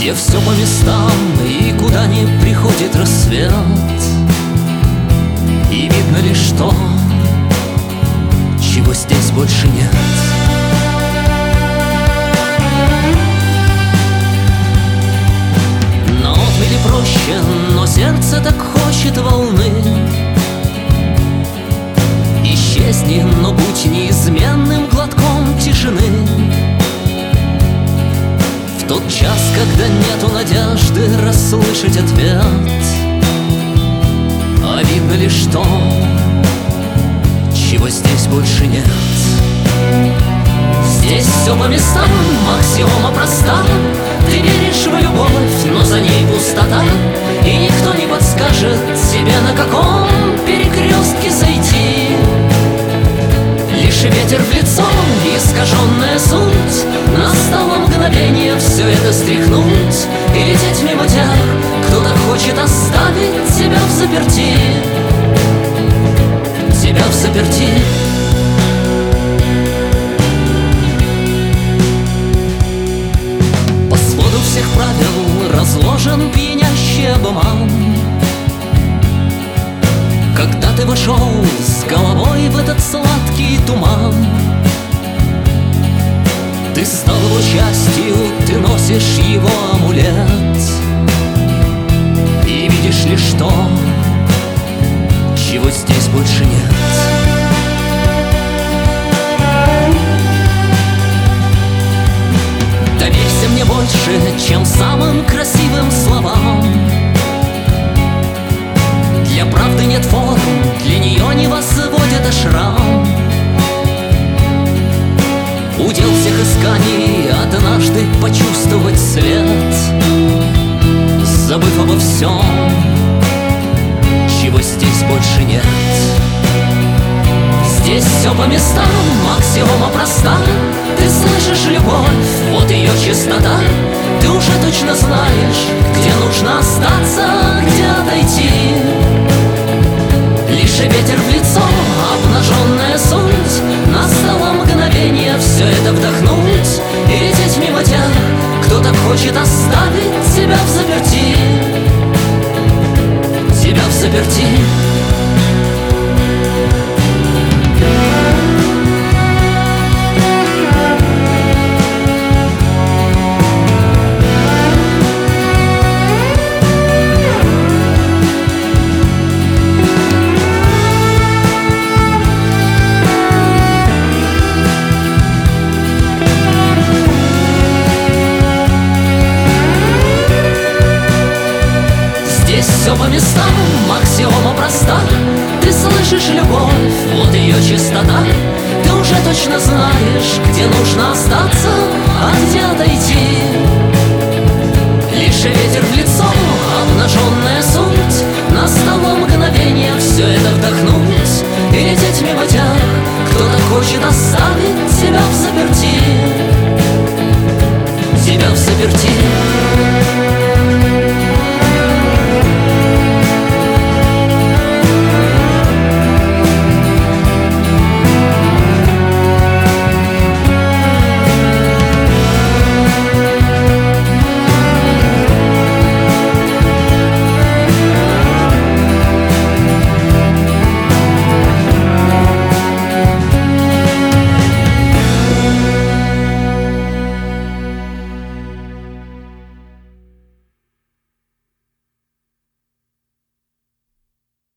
где все по местам и куда не приходит рассвет. И видно лишь то, чего здесь больше нет. На отмели проще, но сердце так хочет волны. Исчезни, но будь неизменным глотком тишины. В тот час, когда нету надежды расслышать ответ, а видно лишь то, чего здесь больше нет. Здесь все по местам, аксиома проста. Ты веришь в любовь, но за ней пустота. И никто не подскажет тебе, на каком перекрестке зайти. Лишь ветер в лицо, искаженная суть. Настало мгновение все это стряхнуть и лететь мимо тех, кто так хочет оставить тебя в заперти. Тебя в заперти. По своду всех правил разложен пьянящий обман. Когда ты вошел с головой в этот сладкий туман, ты стал его частью, ты носишь его амулет. И видишь лишь то, чего здесь больше нет. Доверься мне больше, чем самым красивым словам. Для правды нет форм, для нее не возводят ашрам. Удел всех исканий однажды почувствовать свет, забыв обо всем, чего здесь больше нет. Здесь все по местам, аксиома проста. Ты слышишь любовь, вот ее чистота. Ты уже точно знаешь, где нужно остаться, где отойти. Лишь ветер в лицо, обнаженная суть. Настало мгновение все это вдохнуть и лететь мимо тех, кто так хочет оставить тебя в заперти. Тебя в заперти. Все по местам, аксиома проста. Ты слышишь любовь, вот ее чистота. Ты уже точно знаешь, где нужно остаться, а где отойти. Лишь ветер в лицо, обнаженная суть. Настало мгновение все это вдохнуть